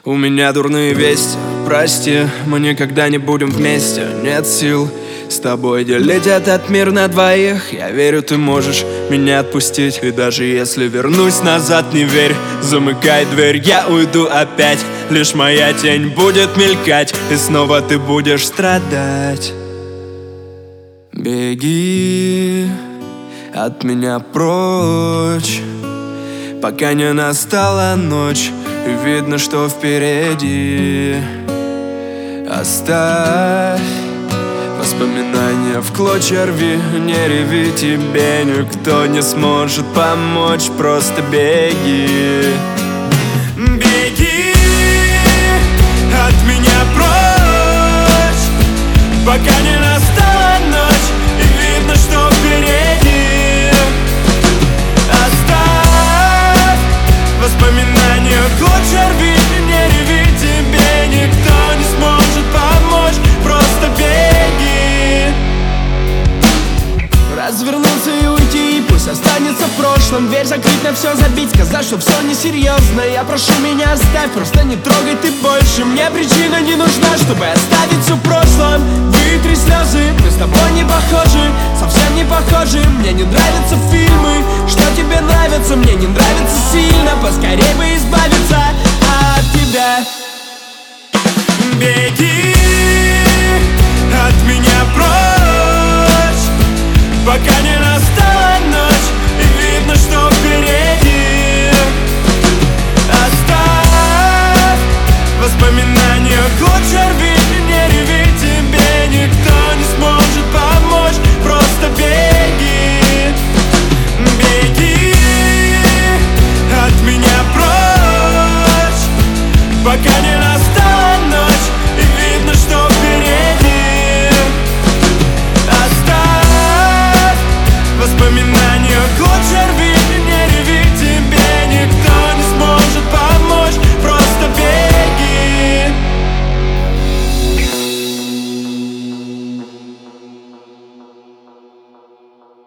У меня дурные вести, прости, мы никогда не будем вместе. Нет сил с тобой делить этот мир на двоих. Я верю, ты можешь меня отпустить. И даже если вернусь назад, не верь. Замыкай дверь, я уйду опять. Лишь моя тень будет мелькать, и снова ты будешь страдать. Беги от меня прочь, пока не настала ночь и видно, что впереди. Оставь воспоминания в клочья, рви, не реви, тебе никто не сможет помочь. Просто беги. Беги от меня прочь, пока не настала ночь и видно, что впереди. Оставь воспоминания в клочья, рви, не реви, тебе никто не сможет помочь. Просто беги. Развернуться и уйти, пусть останется в прошлом. Дверь закрыть, на все забить, сказать, что все несерьезно. Я прошу, меня оставь, просто не трогай ты больше. Мне причина не нужна, чтобы оставить все в прошлом. Вытри слезы, мы с тобой не похожи, совсем не похожи. Мне не нравятся фильмы, что тебе нравится, мне не нравится сильно. Поскорей бы избавиться от тебя. Беги от меня прочь, пока не настала ночь и видно, что впереди. Оставь воспоминания в клочья, рви, не реви, тебе никто не сможет помочь. Просто беги. Беги от меня прочь, пока не настала